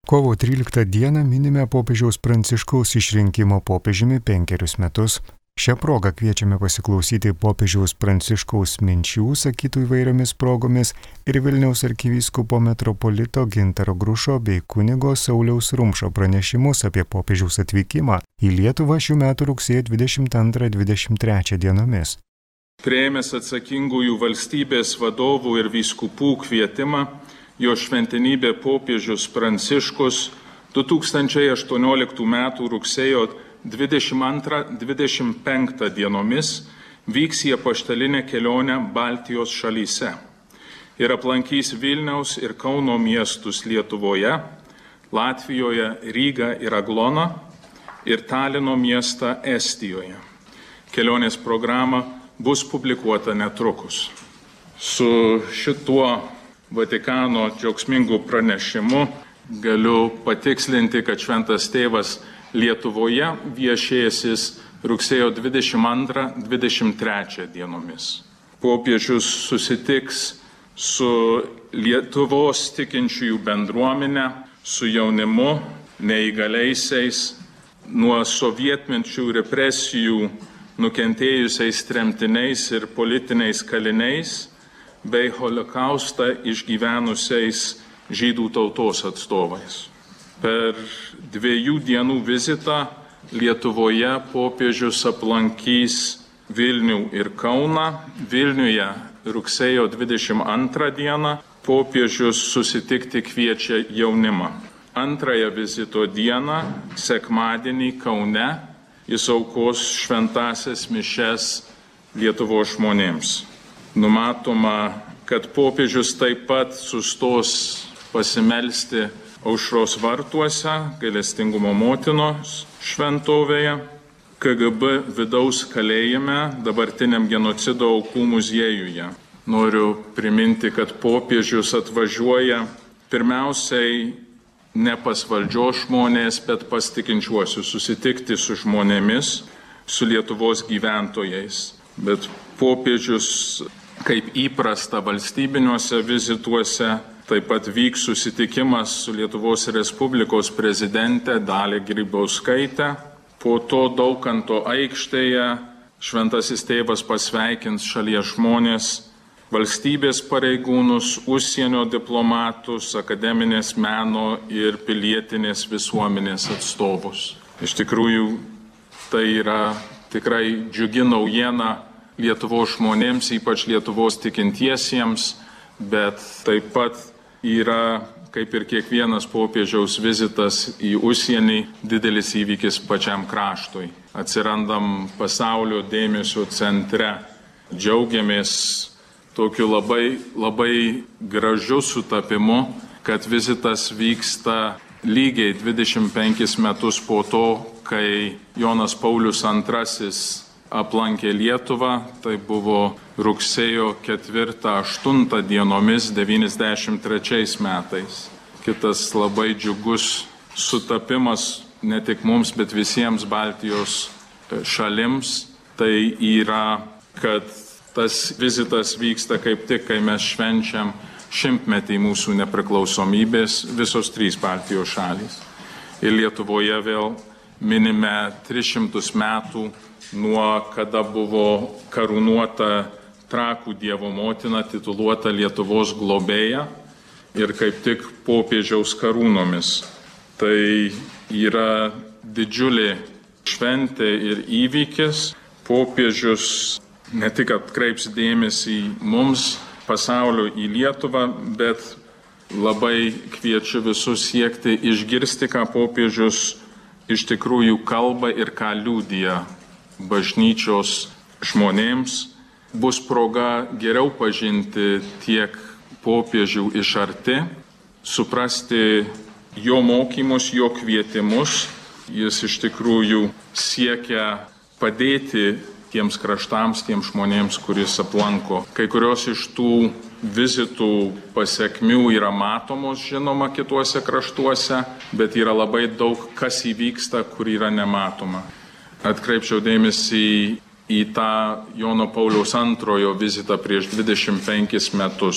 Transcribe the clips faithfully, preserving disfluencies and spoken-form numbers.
Kovo tryliktą dieną minime popiežiaus Pranciškaus išrinkimo popiežiumi penkerius metus. Šią progą kviečiame pasiklausyti popiežiaus Pranciškaus minčių, sakytų įvairiomis progomis, ir Vilniaus arkivyskupo metropolito Gintaro Grušo bei kunigo Sauliaus Rumšo pranešimus apie popiežiaus atvykimą į Lietuvą šių metų rugsėjo dvidešimt antrą dvidešimt trečią dienomis. Priėmęs atsakingųjų valstybės vadovų ir vyskupų kvietimą, jo šventenybė popiežius Pranciškus du tūkstančiai aštuonioliktų metų rugsėjo dvidešimt antrą dvidešimt penktą dienomis vyks į apaštalinę kelionę Baltijos šalyse ir aplankys Vilniaus ir Kauno miestus Lietuvoje, Latvijoje, Rygą ir Agloną ir Talino miestą Estijoje. Kelionės programa bus publikuota netrukus. Su šituo Vatikano džiaugsmingu pranešimu galiu patikslinti, kad šventas tėvas Lietuvoje viešėsis rugsėjo dvidešimt antrą dvidešimt trečią dienomis. Popiežius susitiks su Lietuvos tikinčiųjų bendruomenė, su jaunimu, neįgaliaisiais, nuo sovietmečių represijų nukentėjusiais tremtiniais ir politiniais kaliniais, bei holokaustą išgyvenusiais žydų tautos atstovais. Per dviejų dienų vizitą Lietuvoje popiežius aplankys Vilnių ir Kauną. Vilniuje rugsėjo dvidešimt antrą dieną popiežius susitikti kviečia jaunimą. Antrąją vizito dieną, sekmadienį Kaune, jis aukos šventąsias mišias Lietuvos žmonėms. Numatoma, kad popiežius taip pat sustos pasimelsti Aušros vartuose, Gailestingumo motinos šventovėje, K G B vidaus kalėjime, dabartiniam genocido aukų muziejuje. Noriu priminti, kad popiežius atvažiuoja pirmiausiai ne pas valdžios žmonės, bet pas tikinčiuosius, susitikti su žmonėmis, su Lietuvos gyventojais. Bet popiežius, kaip įprasta valstybiniuose vizituose, taip pat vyks susitikimas su Lietuvos Respublikos prezidente Dalia Grybauskaite. Po to Daukanto aikštėje šventasis tėvas pasveikins šalies žmonės, valstybės pareigūnus, užsienio diplomatus, akademinės meno ir pilietinės visuomenės atstovus. Iš tikrųjų, tai yra tikrai džiugi naujiena Lietuvos žmonėms, ypač Lietuvos tikintiesiems, bet taip pat yra, kaip ir kiekvienas popiežiaus vizitas į užsienį, didelis įvykis pačiam kraštui. Atsirandam pasaulio dėmesio centre. Džiaugiamės tokiu labai, labai gražiu sutapimu, kad vizitas vyksta lygiai dvidešimt penkis metus po to, kai Jonas Paulius antrasis aplankė Lietuvą. Tai buvo rugsėjo ketvirtą aštuntą dienomis devyniasdešimt trečiais metais. Kitas labai džiugus sutapimas ne tik mums, bet visiems Baltijos šalims, tai yra, kad tas vizitas vyksta kaip tik, kai mes švenčiam šimtmetį mūsų nepriklausomybės, visos trys Baltijos šalys. Ir Lietuvoje vėl minime tris šimtus metų nuo kada buvo karūnuota Trakų Dievo motina, tituluota Lietuvos globėja ir kaip tik popiežiaus karūnomis. Tai yra didžiulė šventė ir įvykis. Popiežius ne tik atkreips dėmesį mums, pasaulio į Lietuvą, bet labai kviečiu visus siekti išgirsti, ką popiežius iš tikrųjų kalba ir ką liudija bažnyčios žmonėms. Bus proga geriau pažinti tiek popiežių iš arti, suprasti jo mokymus, jo kvietimus. Jis iš tikrųjų siekia padėti tiems kraštams, tiems žmonėms, kuris aplanko. Kai kurios iš tų vizitų pasekmių yra matomos, žinoma, kituose kraštuose, bet yra labai daug, kas įvyksta, kur yra nematoma. Atkreipčiau dėmesį į tą Jono Pauliaus antrojo vizitą prieš dvidešimt penkis metus.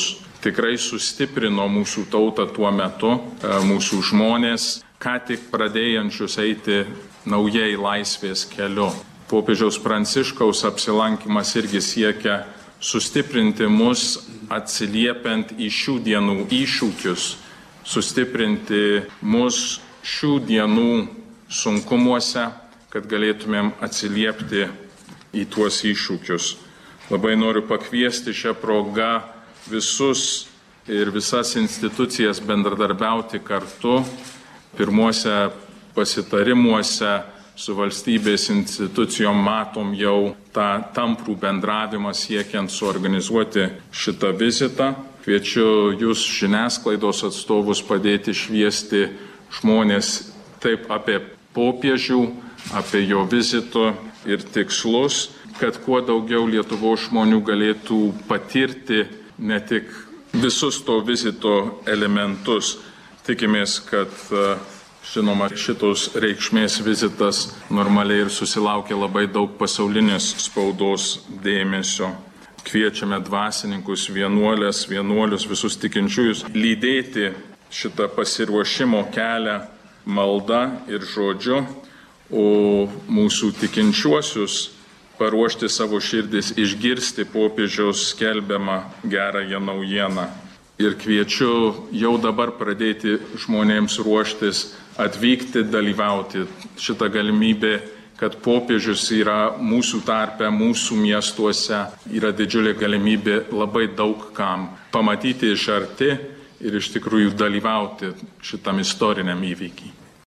tikrai sustiprino mūsų tautą tuo metu, mūsų žmonės, ką tik pradėjančius eiti naujai laisvės keliu. Popiežiaus Pranciškaus apsilankymas irgi siekia sustiprinti mus atsiliepiant į šių dienų iššūkius, sustiprinti mus šių dienų sunkumuose, kad galėtumėm atsiliepti į tuos iššūkius. Labai noriu pakviesti šią progą visus ir visas institucijas bendradarbiauti kartu. Pirmuose pasitarimuose su valstybės institucijom matom jau tą tamprų bendravimą siekiant suorganizuoti šitą vizitą. Kviečiu jūs žiniasklaidos atstovus padėti šviesti žmonės taip apie popiežių, apie jo vizito ir tikslus, kad kuo daugiau Lietuvos žmonių galėtų patirti ne tik visus to vizito elementus. Tikimės, kad žinoma, šitos reikšmės vizitas normaliai ir susilaukia labai daug pasaulinės spaudos dėmesio. Kviečiame dvasininkus, vienuolės, vienuolius, visus tikinčiųjus lydėti šitą pasiruošimo kelią malda ir žodžiu, o mūsų tikinčiuosius paruošti savo širdis išgirsti popiežiaus skelbiamą gerąją naujieną. Ir kviečiu jau dabar pradėti žmonėms ruoštis, atvykti, dalyvauti. Šitą galimybę, kad popiežius yra mūsų tarpe, mūsų miestuose, yra didžiulė galimybė labai daug kam pamatyti iš arti ir iš tikrųjų dalyvauti šitam istoriniam įvykiui.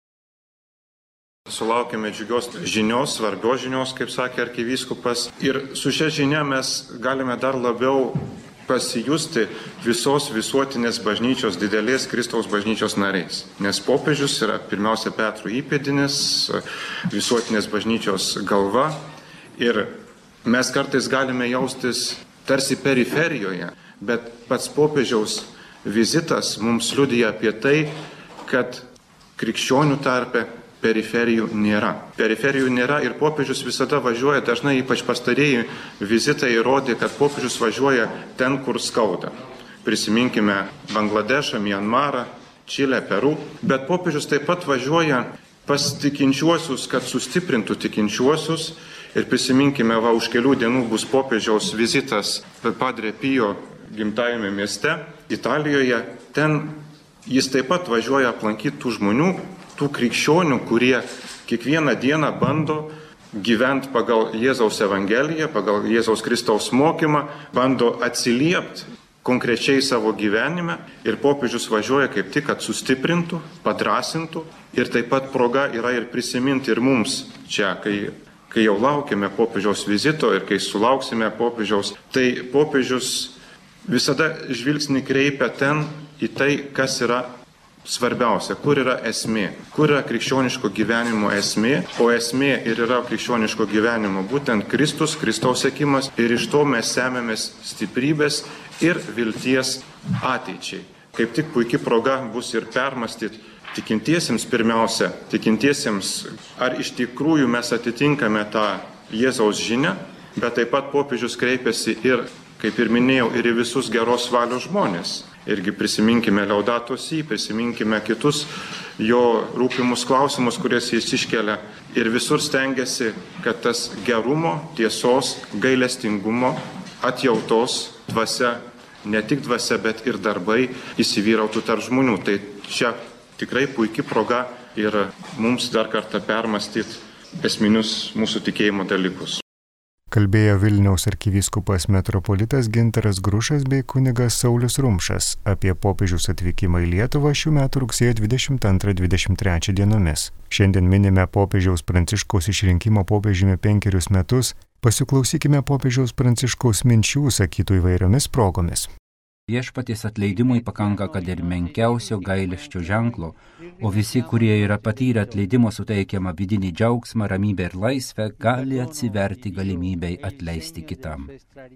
Sulaukėme džiugios žinios, svarbios žinios, kaip sakė arkivyskupas. Ir su šia žinia mes galime dar labiau pasijusti visos visuotinės bažnyčios, didelės Kristaus bažnyčios nariais. Nes popiežius yra pirmiausia Petro įpėdinis, visuotinės bažnyčios galva. Ir mes kartais galime jaustis tarsi periferijoje, bet pats popiežiaus vizitas mums liudija apie tai, kad krikščionių tarpe periferijų nėra. Periferijų nėra ir popiežius visada važiuoja, dažnai ypač pastarėjai vizitai įrodė, kad popiežius važiuoja ten, kur skauda. Prisiminkime Bangladešą, Mianmarą, Čilę, Peru, bet popiežius taip pat važiuoja pas tikinčiuosius, kad sustiprintų tikinčiuosius. Ir prisiminkime, va, už kelių dienų bus popiežiaus vizitas Padre Pio gimtajame mieste, Italijoje. Ten jis taip pat važiuoja aplankyti tų žmonių, tų krikščionių, kurie kiekvieną dieną bando gyventi pagal Jėzaus Evangeliją, pagal Jėzaus Kristaus mokymą, bando atsiliepti konkrečiai savo gyvenime ir popiežius važiuoja kaip tik, kad sustiprintų, padrasintų ir taip pat proga yra ir prisiminti ir mums čia, kai, kai jau laukiame popiežiaus vizito ir kai sulauksime popiežiaus, tai popiežius visada žvilgsnį kreipia ten į tai, kas yra svarbiausia, kur yra esmė, kur yra krikščioniško gyvenimo esmė, o esmė ir yra krikščioniško gyvenimo būtent Kristus, Kristaus sekimas ir iš to mes semiamės stiprybės ir vilties ateičiai. Kaip tik puikia proga bus ir permastyti tikintiesiems pirmiausia, tikintiesiems, ar iš tikrųjų mes atitinkame tą Jėzaus žinią, bet taip pat popiežius kreipiasi ir, kaip ir minėjau, ir į visus geros valios žmonės. Irgi prisiminkime Laudato Si, prisiminkime kitus jo rūpimus klausimus, kurias jis iškelia. Ir visur stengiasi, kad tas gerumo, tiesos, gailestingumo, atjautos dvasia, ne tik dvasia, bet ir darbai įsivyrautų tarp žmonių. Tai čia tikrai puikia proga ir mums dar kartą permastyti esminius mūsų tikėjimo dalykus. Kalbėjo Vilniaus arkivyskupas metropolitas Gintaras Grušas bei kunigas Saulius Rumšas apie popiežiaus atvykimą į Lietuvą šių metų rugsėjo dvidešimt antrą dvidešimt trečią dienomis. Šiandien minime popiežiaus Pranciškaus išrinkimo popiežiumi penkerius metus. Pasiklausykime popiežiaus Pranciškaus minčių sakytų įvairiomis progomis. Viešpaties atleidimui pakanka, kad ir menkiausio gailesčio ženklo, o visi, kurie yra patyrę atleidimo suteikiamą vidinį džiaugsmą, ramybę ir laisvę, gali atsiverti galimybei atleisti kitam.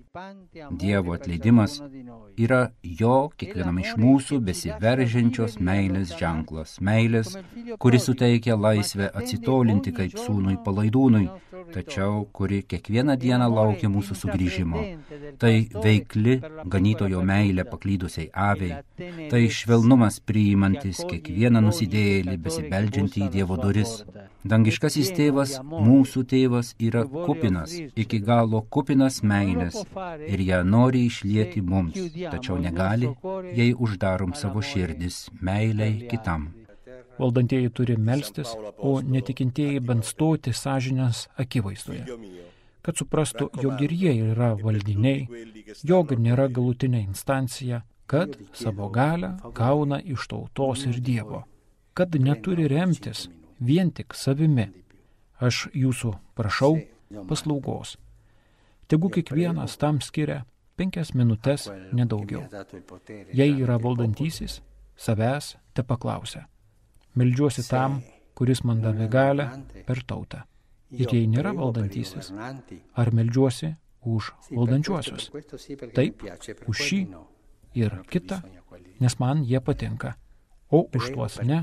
Dievo atleidimas yra jo kiekvienam iš mūsų besiveržiančios meilės ženklas. Meilės, kuri suteikia laisvę atsitolinti kaip sūnui palaidūnui, tačiau kuri kiekvieną dieną laukia mūsų sugrįžimo. Tai veikli ganytojo meilė paklydusiai aviai, tai švelnumas priimantis kiekvieną nusidėjėlį besibeldžiantį į Dievo duris. Dangiškasis tėvas, mūsų tėvas, yra kupinas, iki galo kupinas meilės ir ją nori išlieti mums, tačiau negali, jei uždarom savo širdis meiliai kitam. Valdantieji turi melstis, o netikintieji bent stoti sąžinės akivaizdoje, kad suprastų, jog ir jie yra valdiniai, jog nėra galutinė instancija, kad savo galią gauna iš tautos ir Dievo, kad neturi remtis vien tik savimi. Aš jūsų prašau paslaugos. Tegu kiekvienas tam skiria penkias minutes nedaugiau. Jei yra valdantysis, savęs te paklausia. Meldžiuosi tam, kuris man davė galią per tautą. Ir jei nėra valdantysis, ar meldžiuosi už valdančiuosius? Taip, už šį ir kitą, nes man jie patinka, o už tuos ne.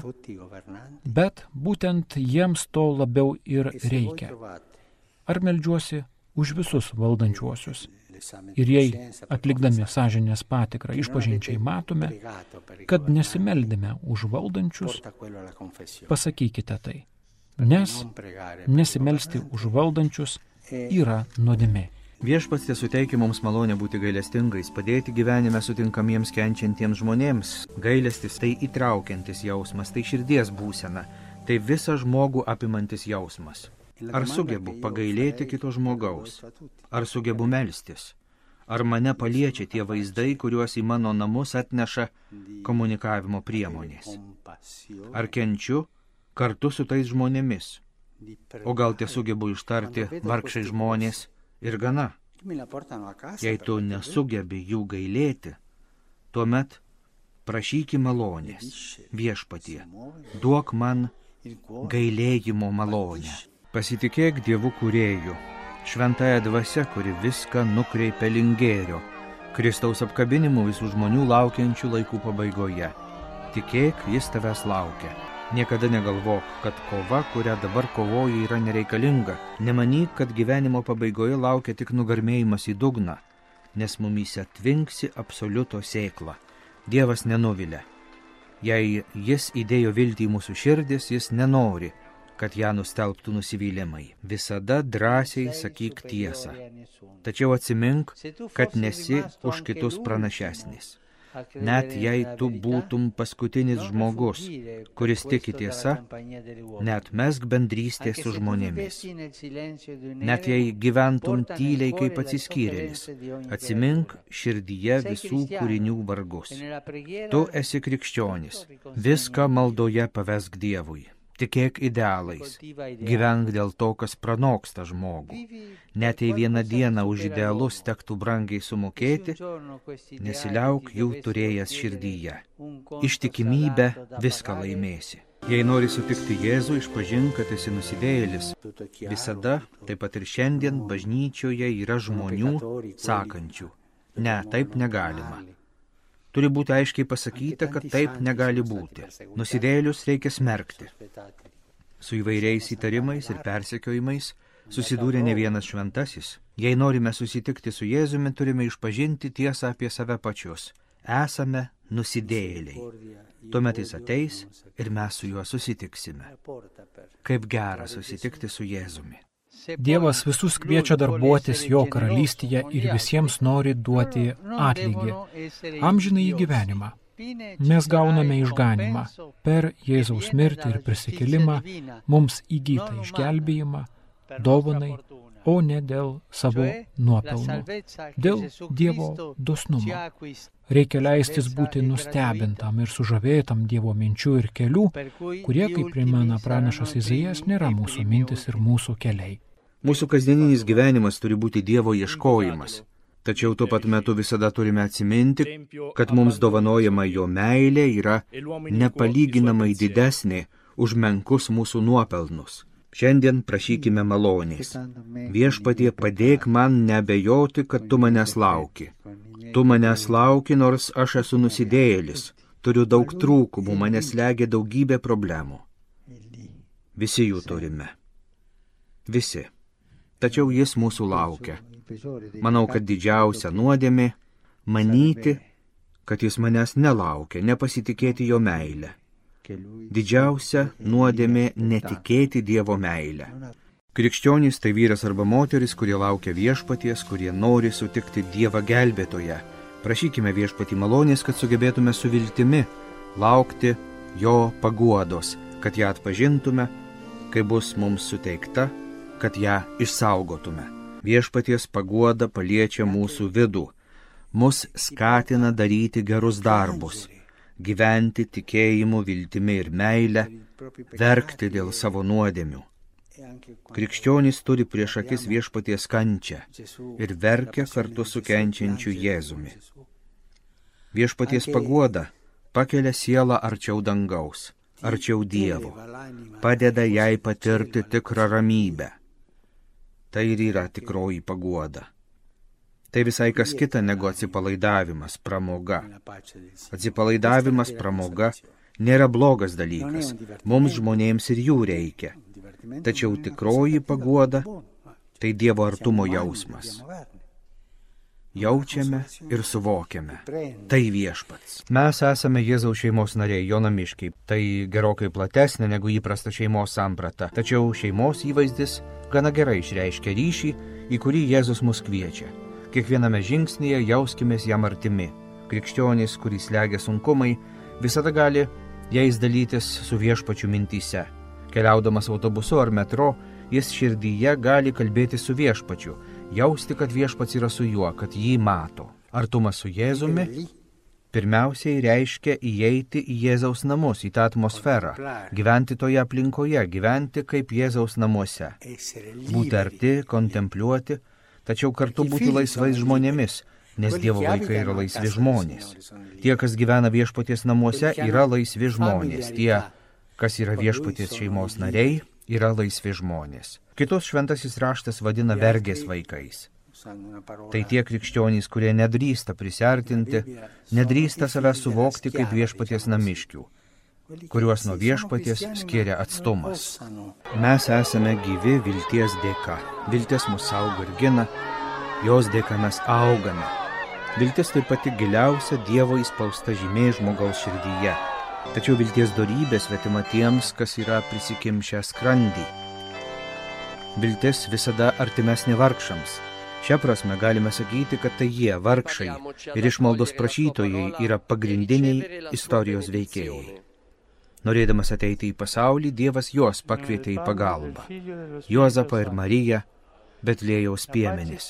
Bet būtent jiems to labiau ir reikia. Ar meldžiuosi už visus valdančiuosius? Ir jei atlikdami sąžinės patikrą išpažinčiai matome, kad nesimeldėme už valdančius, pasakykite tai, nes nesimelsti už valdančius yra nuodėmė. Viešpats suteikia mums malonę būti gailestingais, padėti gyvenime sutinkamiems kenčiantiems žmonėms. Gailestis tai įtraukiantis jausmas, tai širdies būsena, tai visą žmogų apimantis jausmas. Ar sugebu pagailėti kito žmogaus? Ar sugebu melstis? Ar mane paliečia tie vaizdai, kuriuos į mano namus atneša komunikavimo priemonės? Ar kenčiu kartu su tais žmonėmis? O gal tie sugebu ištarti vargšai žmonės ir gana? Jei tu nesugebi jų gailėti, tuomet prašyki malonės. Viešpatie, duok man gailėjimo malonę. Pasitikėk Dievu kūrėju, šventąją dvasia, kuri viską nukreipia link gėrio, Kristaus apkabinimu visų žmonių laukiančių laikų pabaigoje. Tikėk, jis tavęs laukia. Niekada negalvok, kad kova, kurią dabar kovoji, yra nereikalinga. Nemanyk, kad gyvenimo pabaigoje laukia tik nugarmėjimas į dugną, nes mumyse tvinksi absoliuto sėkla. Dievas nenuvilia. Jei jis įdėjo viltį į mūsų širdis, jis nenori, kad ją nustelbtų nusivylimai. Visada drąsiai sakyk tiesą. Tačiau atsimink, kad nesi už kitus pranašesnis. Net jei tu būtum paskutinis žmogus, kuris tiki tiesa, net mesk bendrystė su žmonėmis. Net jei gyventum tyliai kaip atsiskyrėlis, atsimink širdyje visų kūrinių vargus. Tu esi krikščionis, viską maldoje pavesk Dievui. Tikėk idealais, gyvenk dėl to, kas pranoksta žmogų. Net jei vieną dieną už idealus tektų brangiai sumokėti, nesiliauk jų turėjęs širdyje. Ištikimybę viską laimėsi. Jei nori sutikti Jėzų, išpažink, kad esi nusidėjėlis. Visada, taip pat ir šiandien, bažnyčioje yra žmonių sakančių: ne, taip negalima. Turi būti aiškiai pasakyta, kad taip negali būti. Nusidėjėlius reikia smerkti. Su įvairiais įtarimais ir persekiojimais susidūrė ne vienas šventasis. Jei norime susitikti su Jėzumi, turime išpažinti tiesą apie save pačius. Esame nusidėjėliai. Tuomet jis ateis ir mes su juo susitiksime. Kaip gera susitikti su Jėzumi. Dievas visus kviečia darbuotis jo karalystėje ir visiems nori duoti atlygį, amžinąjį gyvenimą. Mes gauname išganymą per Jėzaus mirtį ir prisikėlimą, mums įgytą išgelbėjimą, dovanai, o ne dėl savo nuopelnų, dėl Dievo dosnumo. Reikia leistis būti nustebintam ir sužavėtam Dievo minčių ir kelių, kurie, kaip primena pranašas Izaijas, nėra mūsų mintis ir mūsų keliai. Mūsų kasdieninis gyvenimas turi būti Dievo ieškojimas, tačiau tuo pat metu visada turime atsiminti, kad mums dovanojama jo meilė yra nepalyginamai didesnė už menkus mūsų nuopelnus. Šiandien prašykime malonės. Viešpatie, padėk man neabejoti, kad tu manęs lauki. Tu manęs lauki, nors aš esu nusidėjėlis. Turiu daug trūkumų, manęs slegia daugybė problemų. Visi jų turime. Visi. tačiau jis mūsų laukia. Manau, kad didžiausia nuodėmė – manyti, kad jis manęs nelaukia, nepasitikėti jo meilę. Didžiausia nuodėmė – netikėti Dievo meilę. Krikščionys tai vyras arba moteris, kurie laukia viešpaties, kurie nori sutikti Dievą gelbėtoją. Prašykime viešpatį malonės, kad sugebėtume su viltimi laukti jo paguodos, kad ją atpažintume, kai bus mums suteikta, kad ją išsaugotume. Viešpaties paguoda paliečia mūsų vidų, mus skatina daryti gerus darbus, gyventi tikėjimu, viltimi ir meile, verkti dėl savo nuodėmių. Krikščionys turi prieš akis viešpaties kančią ir verkia kartu su kenčiančiu Jėzumi. Viešpaties paguoda pakelia sielą arčiau dangaus, arčiau Dievo, padeda jai patirti tikrą ramybę. Tai ir yra tikroji paguoda. Tai visai kas kita negu atsipalaidavimas, pramoga. Atsipalaidavimas, pramoga nėra blogas dalykas, mums žmonėms ir jų reikia. Tačiau tikroji paguoda – tai Dievo artumo jausmas. Jaučiame ir suvokiame. Tai viešpats. Mes esame Jėzaus šeimos nariai, jo namiškiai. Tai gerokai platesnė negu įprasta šeimos samprata. Tačiau šeimos įvaizdis gana gerai išreiškia ryšį, į kurį Jėzus mus kviečia. Kiekviename žingsnyje jauskimės jam artimi. Krikščionys, kurį slegia sunkumai, visada gali jais dalytis su viešpačiu mintyse. Keliaudamas autobusu ar metro, jis širdyje gali kalbėti su viešpačiu, jausti, kad viešpats yra su juo, kad jį mato. Artumas su Jėzumi pirmiausiai reiškia įeiti į Jėzaus namus, į tą atmosferą, gyventi toje aplinkoje, gyventi kaip Jėzaus namuose. Būti arti, kontempliuoti, tačiau kartu būti laisvais žmonėmis, nes Dievo vaikai yra laisvi žmonės. Tie, kas gyvena viešpaties namuose, yra laisvi žmonės. Tie, kas yra viešpaties šeimos nariai, yra laisvi žmonės. Kitus šventasis raštas vadina vergės vaikais. Tai tie krikščionys, kurie nedrįsta prisiartinti, nedrįsta savęs suvokti kaip viešpaties namiškių, kuriuos nuo viešpaties skiria atstumas. Mes esame gyvi vilties dėka. Viltis mus saugo ir gina, jos dėka mes augame. Viltis tai pati giliausia Dievo įspausta žymė žmogaus širdyje. Tačiau vilties dorybė svetima tiems, kas yra prisikimšę skrandį. Viltis visada artimesnė vargšams. Šią prasme galime sakyti, kad tai jie, vargšai ir išmaldos prašytojai, yra pagrindiniai istorijos veikėjai. Norėdamas ateiti į pasaulį, Dievas juos pakvietė į pagalbą. Juozapą ir Mariją, Betliejaus piemenis.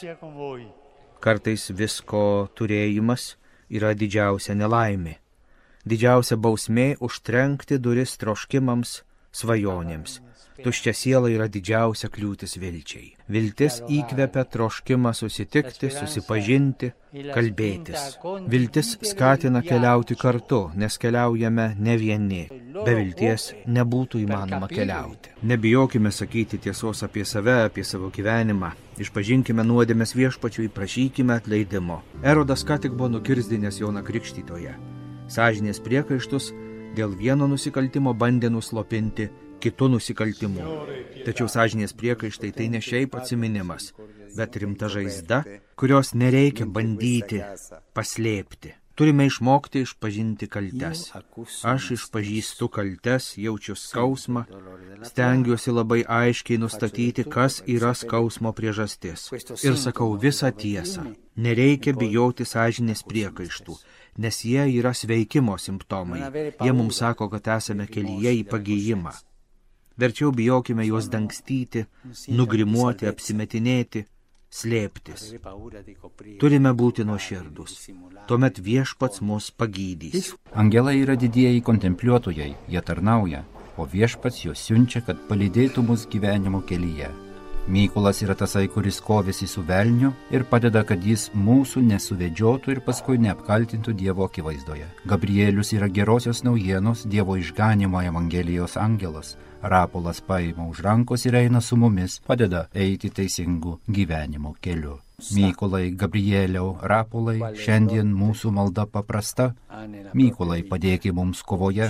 Kartais visko turėjimas yra didžiausia nelaimė. Didžiausia bausmė užtrenkti duris troškimams, svajonėms. Tuščia siela yra didžiausia kliūtis vilčiai. Viltis įkvepia troškimą susitikti, susipažinti, kalbėtis. Viltis skatina keliauti kartu, nes keliaujame ne vieni. Be vilties nebūtų įmanoma keliauti. Nebijokime sakyti tiesos apie save, apie savo gyvenimą. Išpažinkime nuodėmes viešpačiui, prašykime atleidimo. Erodas ką tik buvo nukirsdinęs Joną Krikštytoją. Sąžinės priekaištus dėl vieno nusikaltimo bandė nuslopinti kitų nusikaltimų. Tačiau sąžinės priekaištai tai ne šiaip atsiminimas, bet rimta žaizda, kurios nereikia bandyti paslėpti. Turime išmokti išpažinti kaltes. Aš išpažįstu kaltes, jaučiu skausmą, stengiuosi labai aiškiai nustatyti, kas yra skausmo priežastis. Ir sakau visą tiesą. Nereikia bijoti sąžinės priekaištų, nes jie yra sveikimo simptomai. Jie mums sako, kad esame kelyje į pagijimą. Verčiau bijokime juos dangstyti, nugrimuoti, apsimetinėti, slėptis. Turime būti nuoširdūs. Tuomet viešpats mus pagydys. Angelai yra didieji kontempliuotojai, jie tarnauja, o viešpats juos siunčia, kad palydėtų mus gyvenimo kelyje. Mykolas yra tasai, kuris kovėsi su velniu ir padeda, kad jis mūsų nesuvedžiotų ir paskui neapkaltintų Dievo akivaizdoje. Gabrielius yra gerosios naujienos Dievo išganimo evangelijos angelas. Rapolas paima už rankos ir eina su mumis, padeda eiti teisingų gyvenimo keliu. Mykolai, Gabrieliau, Rapolai, šiandien mūsų malda paprasta. Mykolai, padėki mums kovoje.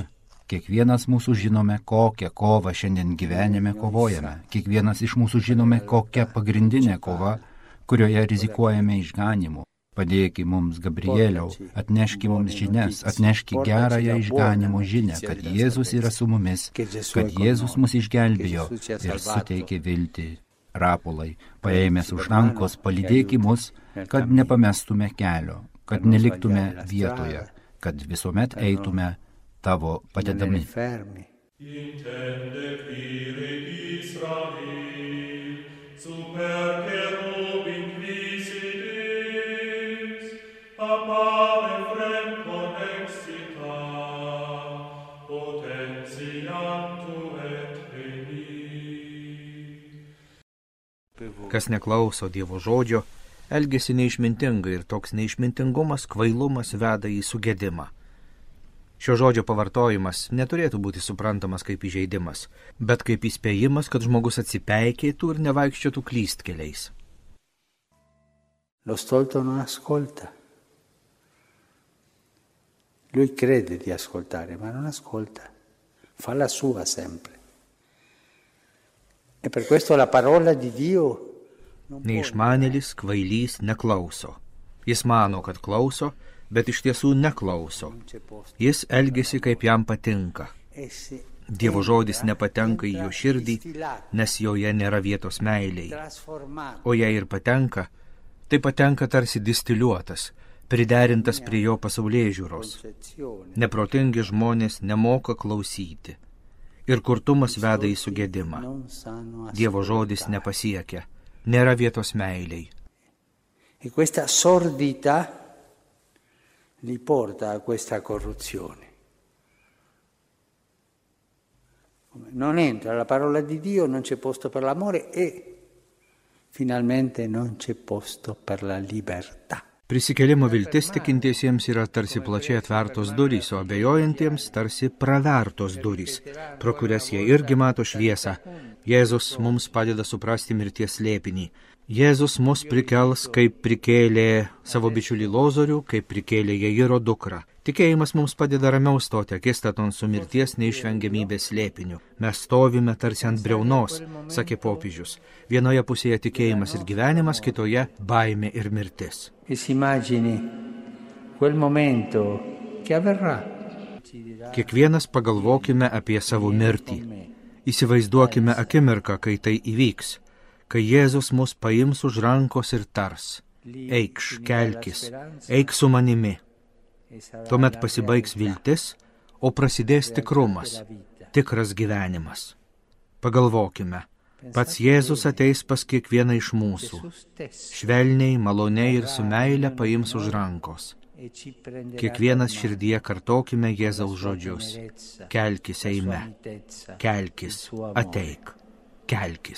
Kiekvienas mūsų žinome, kokią kovą šiandien gyvenime kovojame. Kiekvienas iš mūsų žinome, kokia pagrindinė kova, kurioje rizikuojame išganimu. Padėki mums, Gabrieliau, atneški mums žinias, atneški gerąją išganimo žinią, kad Jėzus yra su mumis, kad Jėzus mus išgelbėjo ir suteikė viltį. Rapolai, paėmęs už rankos, palydėki mus, kad nepamestume kelio, kad neliktume vietoje, kad visuomet eitume tavo padedami. Kas neklauso Dievo žodžio, elgesi neišmintingai ir toks neišmintingumas, kvailumas veda į sugedimą. Šio žodžio pavartojimas neturėtų būti suprantamas kaip įžeidimas, bet kaip įspėjimas, kad žmogus atsipeikėtų ir nevaikščiotų klystkeliais. Lo stolto non ascolta. Lui crede di ascoltare, ma non ascolta. Fa la sua sempre. E per questo la parola di Dio Neišmanėlis, kvailys neklauso. Jis mano, kad klauso, bet iš tiesų neklauso. Jis elgesi, kaip jam patinka. Dievo žodis nepatenka į jo širdį, nes joje nėra vietos meiliai. O jei ir patenka, tai patenka tarsi distiliuotas, priderintas prie jo pasaulėžiūros. Neprotingi žmonės nemoka klausyti. Ir kurtumas veda į sugedimą. Dievo žodis nepasiekia. Nėra vietos meiliai. E questa sordità li porta a questa corruzione. Non entra la parola di Dio, non c'è posto per l'amore e finalmente non c'è posto per la libertà. Prisikėlimo viltis tikintiesiems yra tarsi plačiai atvertos durys, o abejojantiems tarsi pravertos durys, pro kurias jie irgi mato šviesą. Jėzus mums padeda suprasti mirties slėpinį. Jėzus mus prikels, kaip prikėlė savo bičiulį Lozorių, kaip prikėlė Jairo dukrą. Tikėjimas mums padeda ramiau stoti akistaton su mirties neišvengiamybės slėpiniu. Mes stovime tarsi ant briaunos, sakė popiežius. Vienoje pusėje tikėjimas ir gyvenimas, kitoje baimė ir mirtis. Kiekvienas pagalvokime apie savo mirtį. Įsivaizduokime akimirką, kai tai įvyks, kai Jėzus mus paims už rankos ir tars: eikš, kelkis, eik su manimi. Tuomet pasibaigs viltis, o prasidės tikrumas, tikras gyvenimas. Pagalvokime, pats Jėzus ateis pas kiekvieną iš mūsų. Švelniai, maloniai ir su meile paims už rankos. Kiekvienas širdyje kartokime Jėzaus žodžius: kelkis, eime, kelkis, ateik, kelkis.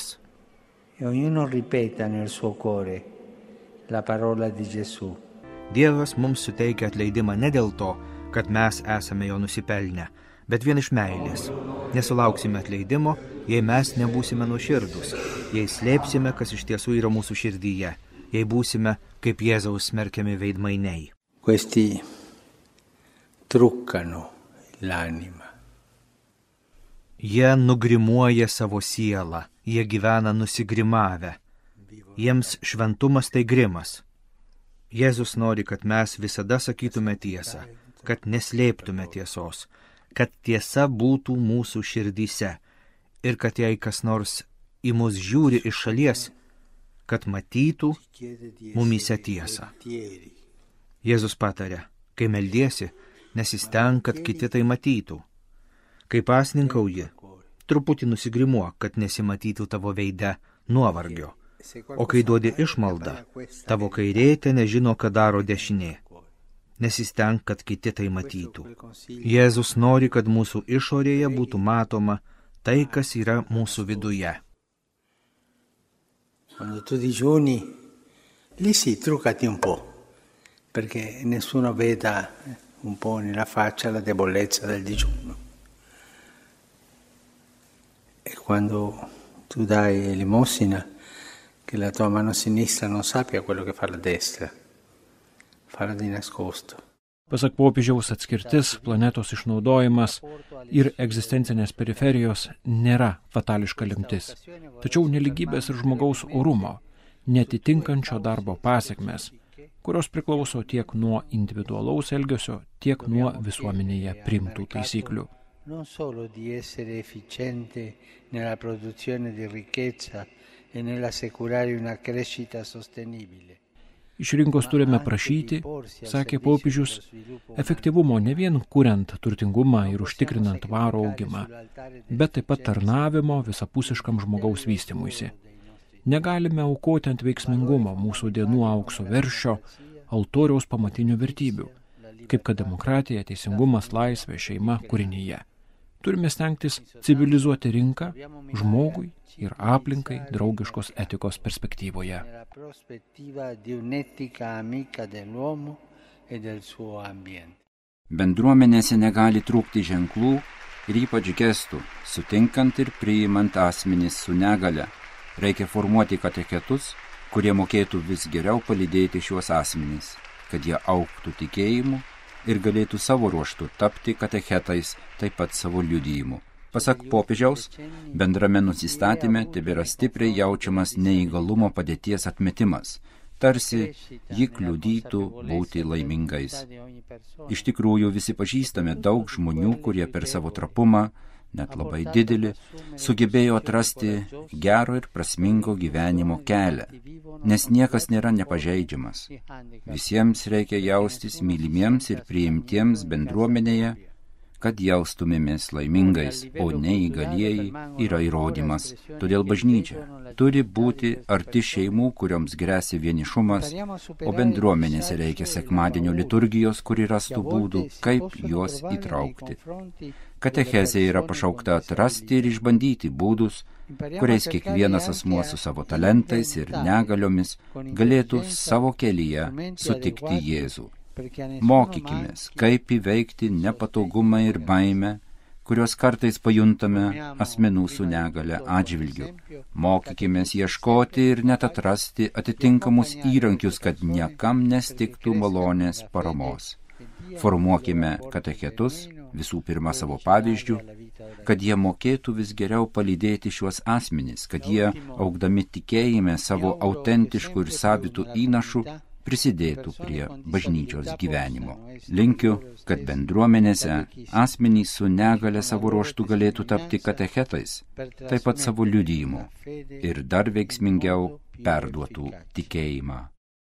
Dievas mums suteikia atleidimą ne dėl to, kad mes esame jo nusipelnę, bet vien iš meilės. Nesulauksime atleidimo, jei mes nebūsime nuoširdūs, jei slėpsime, kas iš tiesų yra mūsų širdyje, jei būsime kaip Jėzaus smerkiami veidmainiai. Questi truccano l'anima. Jie nugrimuoja savo sielą, jie gyvena nusigrimavę. Jiems šventumas tai grimas. Jėzus nori, kad mes visada sakytume tiesą, kad neslėptume tiesos, kad tiesa būtų mūsų širdyse ir kad jei kas nors į mus žiūri iš šalies, kad matytų mumyse tiesą. Jėzus patarė: kai meldiesi, nesistenk, kad kiti tai matytų. Kai pasninkauji, truputį nusigrimuok, kad nesimatytų tavo veide nuovargio. O kai duodi išmaldą, tavo kairė te nežino, ką daro dešinė. Nesistenk, kad kiti tai matytų. Jėzus nori, kad mūsų išorėje būtų matoma tai, kas yra mūsų viduje. Quando tu digiuni, lì si truccati un po'. Perché nessuno veda un po' nella faccia la debolezza del digiuno. E quando tu dai elemosina, che la tua mano sinistra non sappia quello che fa la destra, farla di nascosto. Pasak popiežiaus, atskirtis, planetos išnaudojimas ir egzistencinės periferijos nėra fatališka lemtis, tačiau neligybės ir žmogaus orumo, netitinkančio darbo pasekmes, kurios priklauso tiek nuo individualaus elgesio, tiek nuo visuomenėje priimtų taisyklių. Non solo di essere efficiente nella produzione di ricchezza e nell'assicurare una crescita sostenibile. Iš rinkos turime prašyti, sakė popiežius, efektyvumo ne vien kuriant turtingumą ir užtikrinant tvarų augimą, bet taip pat tarnavimo visapusiškam žmogaus vystymuisi. Negalime aukoti ant veiksmingumo mūsų dienų aukso veršio, altoriaus pamatinių vertybių, kaip kad demokratija, teisingumas, laisvė, šeima, kūrinyje. Turime stengtis civilizuoti rinką žmogui ir aplinkai draugiškos etikos perspektyvoje. Bendruomenėse negali trūkti ženklų ir ypač gestų, sutinkant ir priimant asmenis su negale. Reikia formuoti katechetus, kurie mokėtų vis geriau palydėti šiuos asmenis, kad jie augtų tikėjimu ir galėtų savo ruožtų tapti katechetais taip pat savo liudijimu. Pasak popiežiaus, bendrame nusistatyme tebėra stipriai jaučiamas neįgalumo padėties atmetimas, tarsi jį kliudytų būti laimingais. Iš tikrųjų visi pažįstame daug žmonių, kurie per savo trapumą, net labai didelį, sugebėjo atrasti gero ir prasmingo gyvenimo kelią, nes niekas nėra nepažeidžiamas. Visiems reikia jaustis mylimiems ir priimtiems bendruomenėje, kad jaustumėmės laimingais, o neįgalieji yra įrodymas. Todėl bažnyčia turi būti arti šeimų, kurioms gresia vienišumas, o bendruomenėse reikia sekmadienio liturgijos, kuri rastų būdų, kaip juos įtraukti. Katechezė yra pašaukta atrasti ir išbandyti būdus, kuriais kiekvienas asmuo su savo talentais ir negaliomis galėtų savo kelyje sutikti Jėzų. Mokykimės, kaip įveikti nepatogumą ir baimę, kurios kartais pajuntame asmenų su negale atžvilgiu. Mokykimės ieškoti ir net atrasti atitinkamus įrankius, kad niekam nestigtų malonės paramos. Formuokime katechetus, visų pirma savo pavyzdžių, kad jie mokėtų vis geriau palydėti šiuos asmenis, kad jie, augdami tikėjime savo autentiškų ir savitų įnašų, prisidėtų prie bažnyčios gyvenimo. Linkiu, kad bendruomenėse asmenys su negale savo ruožtu galėtų tapti katechetais, taip pat savo liudijimu ir dar veiksmingiau perduotų tikėjimą.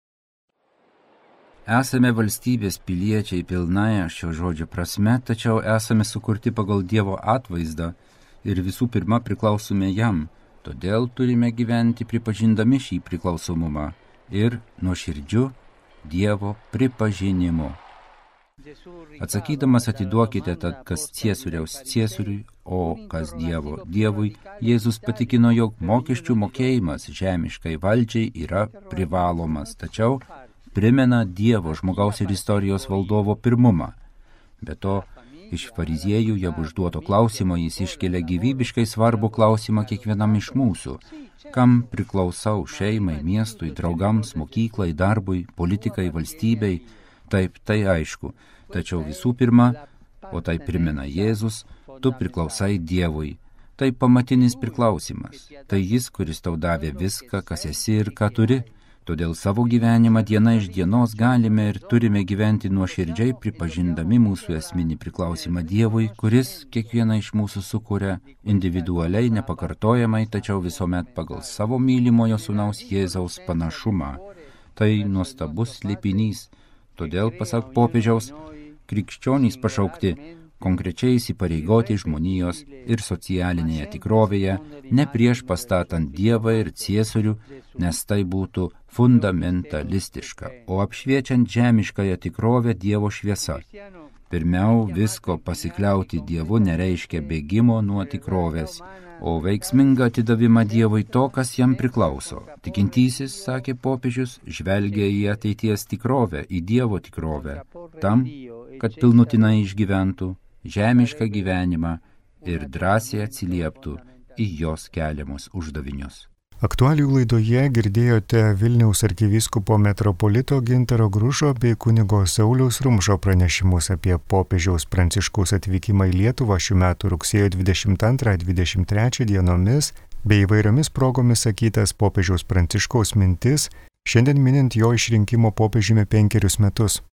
Esame valstybės piliečiai pilnąja šio žodžio prasme, tačiau esame sukurti pagal Dievo atvaizdą ir visų pirma priklausome jam, todėl turime gyventi pripažindami šį priklausomumą ir nuoširdžiu Dievo pripažinimu. Atsakydamas atiduokite tad, kas ciesoriaus ciesoriui, o kas Dievo Dievui, Jėzus patikino, jog mokesčių mokėjimas žemiškai valdžiai yra privalomas, tačiau primena Dievo, žmogaus ir istorijos valdovo pirmumą. Be to, iš fariziejų jam užduoto klausimo jis iškelia gyvybiškai svarbų klausimą kiekvienam iš mūsų. Kam priklausau šeimai, miestui, draugams, mokyklai, darbui, politikai, valstybei? Taip, tai aišku. Tačiau visų pirma, o tai primena Jėzus, tu priklausai Dievui. Tai pamatinis priklausimas. Tai jis, kuris tau davė viską, kas esi ir ką turi. Todėl savo gyvenimą diena iš dienos galime ir turime gyventi nuoširdžiai, pripažindami mūsų esminį priklausimą Dievui, kuris kiekvieną iš mūsų sukuria individualiai, nepakartojamai, tačiau visuomet pagal savo mylimojo sūnaus Jėzaus panašumą. Tai nuostabus slėpinys. Todėl, pasak popiežiaus, krikščionys pašaukti konkrečiai įsipareigoti žmonijos ir socialinėje tikrovėje, ne prieš pastatant Dievą ir ciesorių, nes tai būtų fundamentalistiška, o apšviečiant žemiškąją tikrovę Dievo šviesa. Pirmiau visko pasikliauti Dievu nereiškia bėgimo nuo tikrovės, o veiksmingą atidavimą Dievui to, kas jam priklauso. Tikintysis, sakė popiežius, žvelgia į ateities tikrovę, į Dievo tikrovę, tam, kad pilnutinai išgyventų žemišką gyvenimą ir drąsiai atsilieptų į jos keliamus uždavinius. Aktualijų laidoje girdėjote Vilniaus arkivyskupo metropolito Gintaro Grušo bei kunigo Sauliaus Rumšo pranešimus apie popiežiaus Pranciškaus atvykimą į Lietuvą šių metų rugsėjo dvidešimt antrą dvidešimt trečią dienomis bei įvairiomis progomis sakytas popiežiaus Pranciškaus mintis, šiandien minint jo išrinkimo popiežiumi penkerius metus.